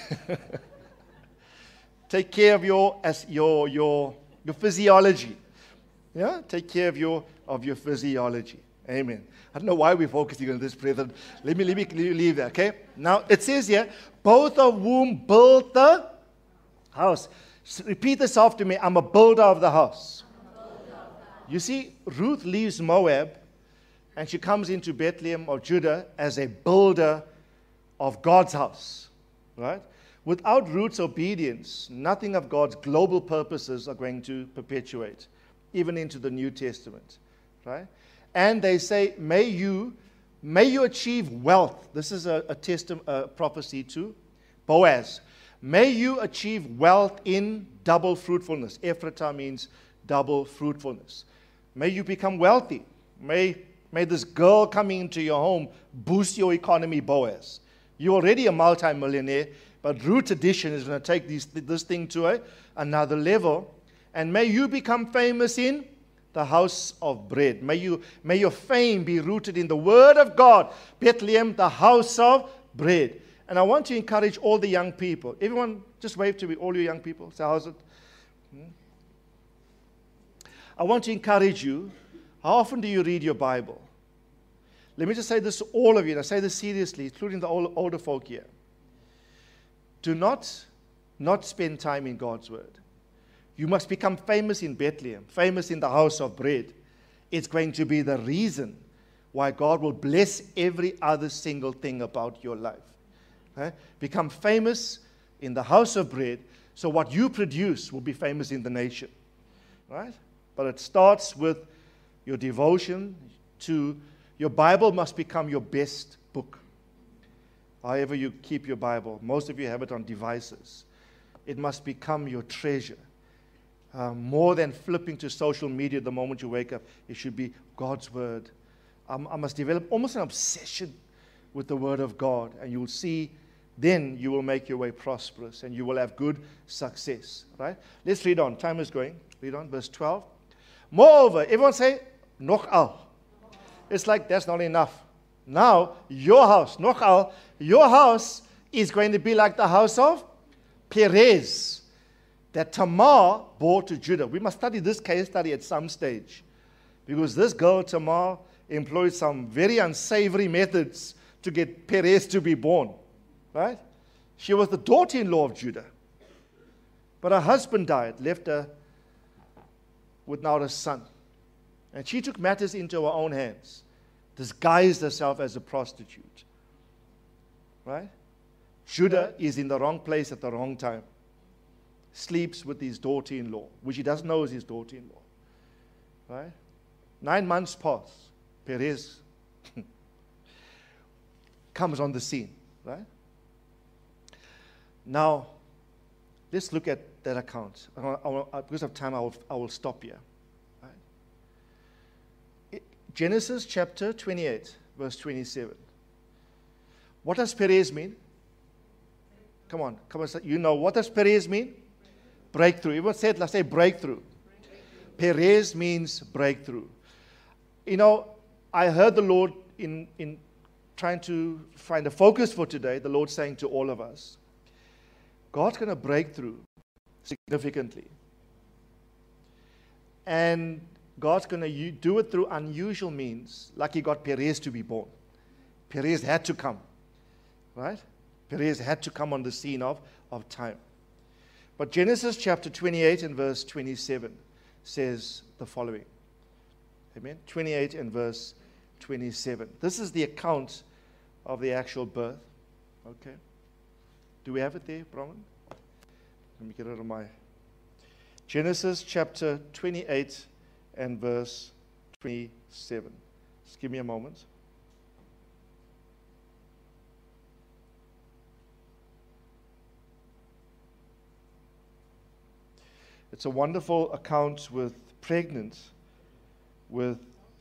Take care of your as your your your physiology. Yeah, take care of your of your physiology. Amen. I don't know why we're focusing on this, brethren. Let me let me leave that. Okay. Now it says here, both of whom built the house. So repeat this after me. I'm a builder of the house. You see, Ruth leaves Moab, and she comes into Bethlehem of Judah as a builder of God's house. Right? Without Ruth's obedience, nothing of God's global purposes are going to perpetuate, even into the New Testament, right? And they say, may you, may you achieve wealth. This is a, a, testi- a prophecy to Boaz. May you achieve wealth in double fruitfulness. Ephratah means double fruitfulness. May you become wealthy. May, may this girl coming into your home boost your economy, Boaz. You're already a multi-millionaire. But Ruth's addition is going to take these, this thing to a, another level. And may you become famous in the house of bread. May, you, may your fame be rooted in the word of God. Bethlehem, the house of bread. And I want to encourage all the young people. Everyone, just wave to me, all you young people. So how's it? Hmm? I want to encourage you. How often do you read your Bible? Let me just say this to all of you, and I say this seriously, including the older folk here. Do not not spend time in God's word. You must become famous in Bethlehem, famous in the house of bread. It's going to be the reason why God will bless every other single thing about your life. Okay? Become famous in the house of bread, so what you produce will be famous in the nation. Right? But it starts with your devotion to your Bible must become your best book. However you keep your Bible, most of you have it on devices. It must become your treasure. Uh, more than flipping to social media the moment you wake up, it should be God's word. Um, I must develop almost an obsession with the word of God, and you will see, then you will make your way prosperous, and you will have good success. Right? Let's read on. Time is going. Read on, verse twelve. Moreover, everyone say, noch al. It's like that's not enough. Now, your house, nochal, your house is going to be like the house of Perez that Tamar bore to Judah. We must study this case study at some stage because this girl, Tamar, employed some very unsavory methods to get Perez to be born. Right? She was the daughter-in-law of Judah. But her husband died, left her without a son. And she took matters into her own hands. Disguised herself as a prostitute. Right? Judah is in the wrong place at the wrong time. Sleeps with his daughter-in-law, which he doesn't know is his daughter-in-law. Right? Nine months pass. Perez comes on the scene. Right? Now, let's look at that account. I, I, I, because of time, I will, I will stop here. Genesis chapter twenty-eight, verse twenty-seven. What does Perez mean? Come on, come on, you know. What does Perez mean? Breakthrough. Everyone said, let's say breakthrough. breakthrough. Perez means breakthrough. You know, I heard the Lord in, in trying to find a focus for today, the Lord saying to all of us, God's going to break through significantly. And God's going to do it through unusual means, like he got Perez to be born. Perez had to come, right? Perez had to come on the scene of, of time. But Genesis chapter twenty-eight and verse twenty-seven says the following. Amen? twenty-eight and verse twenty-seven. This is the account of the actual birth. Okay? Do we have it there, Brahman? Let me get it on my... Genesis chapter twenty-eight and verse twenty-seven. Just give me a moment. It's a wonderful account with pregnant, with,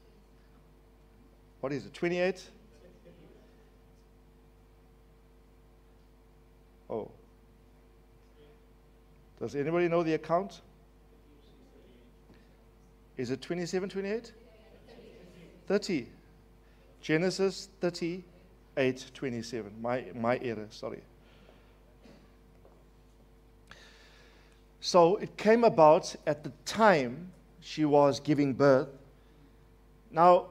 what is it, twenty-eight? Oh. Does anybody know the account? Is it twenty-seven, twenty-eight? thirty. Genesis thirty, eight twenty-seven. My, my error, sorry. So it came about at the time she was giving birth. Now,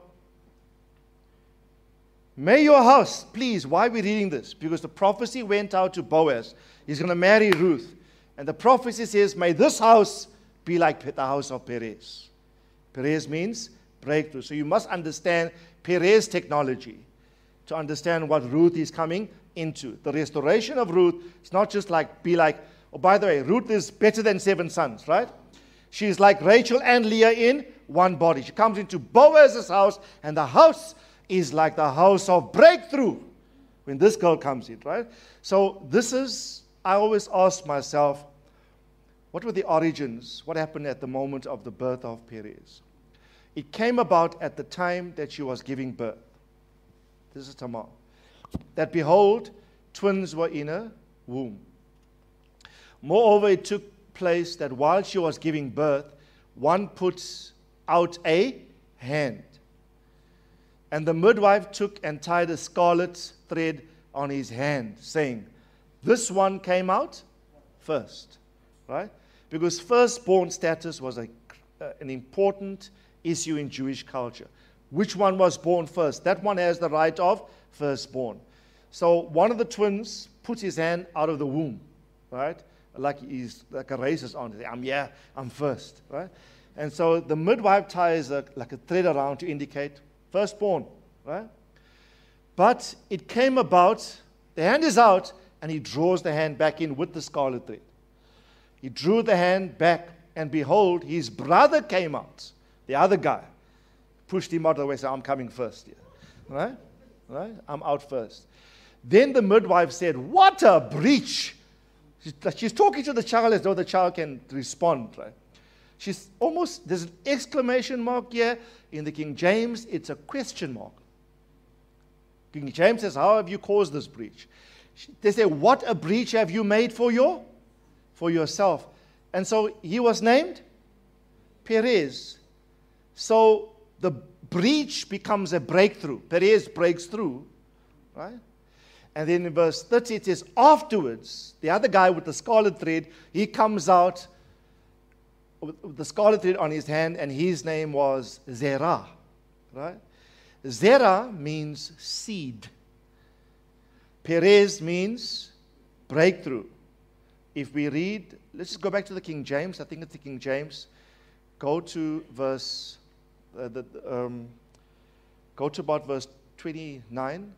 may your house, please, why are we reading this? Because the prophecy went out to Boaz. He's going to marry Ruth. And the prophecy says, may this house be like the house of Perez. Perez means breakthrough. So you must understand Perez technology to understand what Ruth is coming into. The restoration of Ruth, it's not just like, be like, oh, by the way, Ruth is better than seven sons, right? She's like Rachel and Leah in one body. She comes into Boaz's house, and the house is like the house of breakthrough when this girl comes in, right? So this is, I always ask myself, what were the origins? What happened at the moment of the birth of Perez? It came about at the time that she was giving birth. This is Tamar. That behold, twins were in her womb. Moreover, it took place that while she was giving birth, one puts out a hand. And the midwife took and tied a scarlet thread on his hand, saying, this one came out first. Right? Because firstborn status was a, uh, an important issue in Jewish culture. Which one was born first? That one has the right of firstborn. So one of the twins puts his hand out of the womb, right? Like he's like a racist on it. I'm yeah, I'm first, right? And so the midwife ties a, like a thread around to indicate firstborn, right? But it came about, the hand is out, and he draws the hand back in with the scarlet thread. He drew the hand back, and behold, his brother came out. The other guy pushed him out of the way, said, I'm coming first here. Right? Right? I'm out first. Then the midwife said, what a breach. She's, she's talking to the child as though the child can respond. Right? She's almost, there's an exclamation mark here. In the King James, it's a question mark. King James says, how have you caused this breach? They say, what a breach have you made for your, for yourself? And so he was named Perez. So the breach becomes a breakthrough. Perez breaks through, right? And then in verse thirty it says, afterwards, the other guy with the scarlet thread, he comes out with the scarlet thread on his hand, and his name was Zerah, right? Zerah means seed. Perez means breakthrough. If we read, let's just go back to the King James. I think it's the King James. Go to verse, uh, the, um, go to about verse twenty-nine.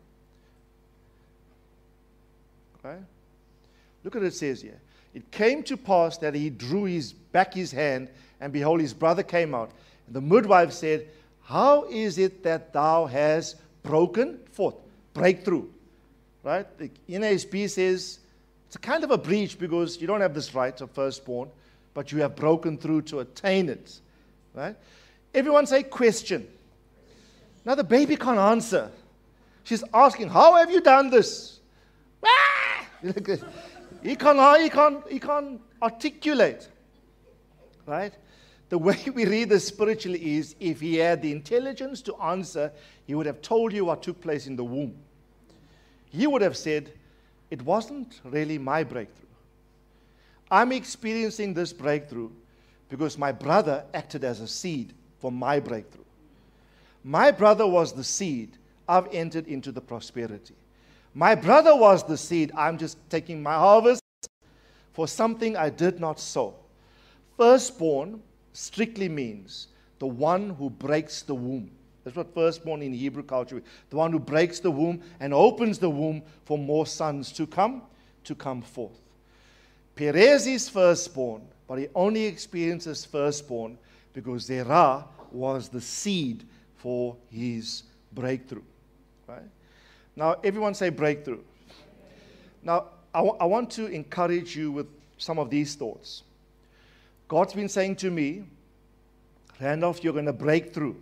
Okay? Look at what it says here. It came to pass that he drew his back his hand, and behold, his brother came out. And the midwife said, how is it that thou hast broken forth? Breakthrough. Right? The N A S B says it's a kind of a breach because you don't have this right of firstborn, but you have broken through to attain it. Right? Everyone say question. Now the baby can't answer. She's asking, how have you done this? Ah! he, can't, he, can't, he can't articulate. Right? The way we read this spiritually is, if he had the intelligence to answer, he would have told you what took place in the womb. He would have said, it wasn't really my breakthrough. I'm experiencing this breakthrough because my brother acted as a seed for my breakthrough. My brother was the seed. I've entered into the prosperity. My brother was the seed. I'm just taking my harvest for something I did not sow. Firstborn strictly means the one who breaks the womb. That's what firstborn in Hebrew culture is. The one who breaks the womb and opens the womb for more sons to come, to come forth. Perez is firstborn, but he only experiences firstborn because Zerah was the seed for his breakthrough. Right? Now, everyone say breakthrough. Now, I, w- I want to encourage you with some of these thoughts. God's been saying to me, Randolph, you're going to break through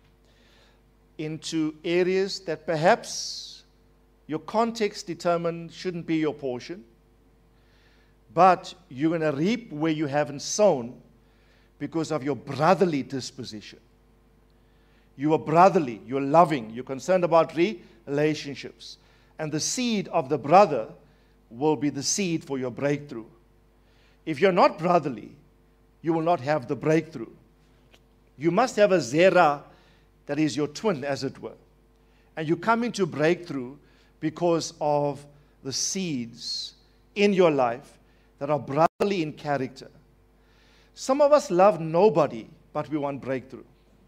into areas that perhaps your context determined shouldn't be your portion, but you're going to reap where you haven't sown because of your brotherly disposition. You are brotherly, you're loving, you're concerned about relationships. And the seed of the brother will be the seed for your breakthrough. If you're not brotherly, you will not have the breakthrough. You must have a Zerah that is your twin, as it were. And you come into breakthrough because of the seeds in your life that are brotherly in character. Some of us love nobody, but we want breakthrough.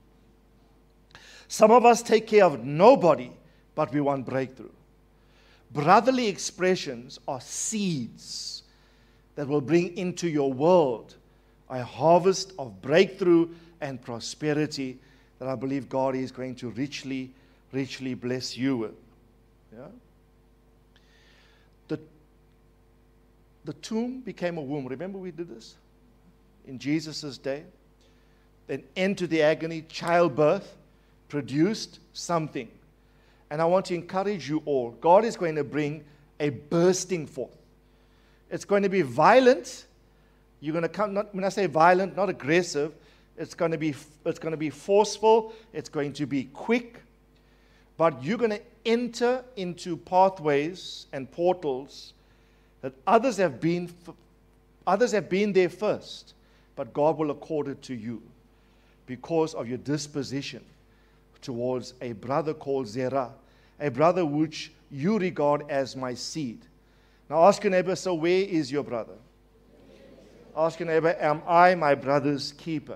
Some of us take care of nobody, but we want breakthrough. Brotherly expressions are seeds that will bring into your world a harvest of breakthrough and prosperity that I believe God is going to richly, richly bless you with. Yeah? The, the tomb became a womb. Remember we did this? In Jesus' day. Then into the agony, childbirth produced something. And I want to encourage you all. God is going to bring a bursting forth. It's going to be violent. You're going to come, not, when I say violent, not aggressive, it's going to be, it's going to be forceful, it's going to be quick, but you're going to enter into pathways and portals that others have been, others have been there first, but God will accord it to you because of your disposition towards a brother called Zerah, a brother which you regard as my seed. Now ask your neighbor, so where is your brother? Ask your neighbor, am I my brother's keeper?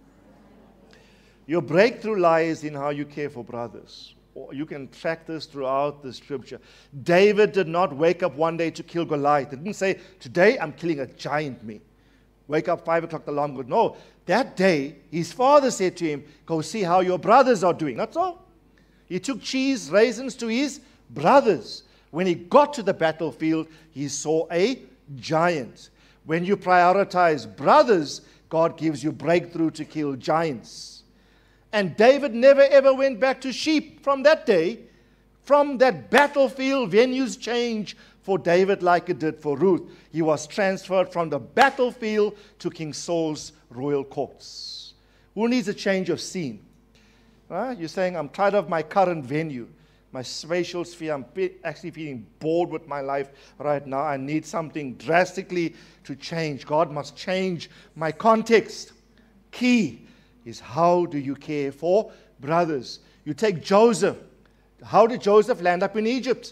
Your breakthrough lies in how you care for brothers. Or you can track this throughout the scripture. David did not wake up one day to kill Goliath. He didn't say, today I'm killing a giant me. Wake up five o'clock, the alarm goes. No, that day his father said to him, go see how your brothers are doing. That's all. He took cheese, raisins to his brothers. When he got to the battlefield, he saw a giant. When you prioritize brothers, God gives you breakthrough to kill giants. And David never ever went back to sheep from that day. From that battlefield, venues change for David like it did for Ruth. He was transferred from the battlefield to King Saul's royal courts. Who needs a change of scene? Huh? You're saying, I'm tired of my current venue, my spatial sphere. I'm actually feeling bored with my life right now. I need something drastically to change. God must change my context. Key is, how do you care for brothers? You take Joseph. How did Joseph land up in Egypt?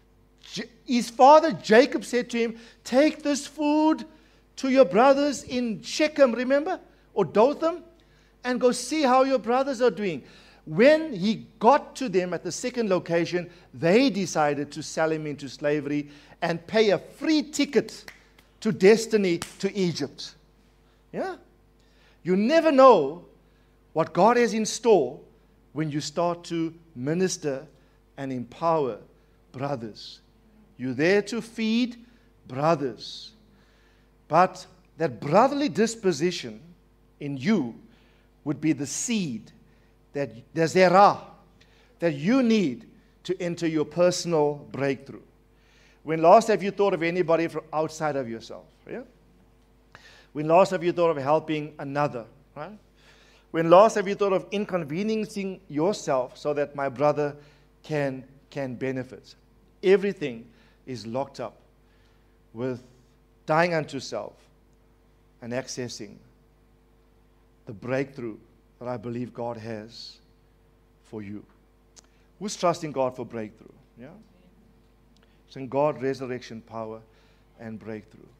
His father Jacob said to him, take this food to your brothers in Shechem, remember? Or Dothan, and go see how your brothers are doing. When he got to them at the second location, they decided to sell him into slavery and pay a free ticket to destiny to Egypt. Yeah? You never know what God has in store when you start to minister and empower brothers. You're there to feed brothers. But that brotherly disposition in you would be the seed, that the Zerah, that you need to enter your personal breakthrough. When last have you thought of anybody from outside of yourself? Yeah? When last have you thought of helping another? Right? When last have you thought of inconveniencing yourself so that my brother can, can benefit? Everything is locked up with dying unto self and accessing the breakthrough that I believe God has for you. Who's trusting God for breakthrough? Yeah? Saying God, resurrection power and breakthrough.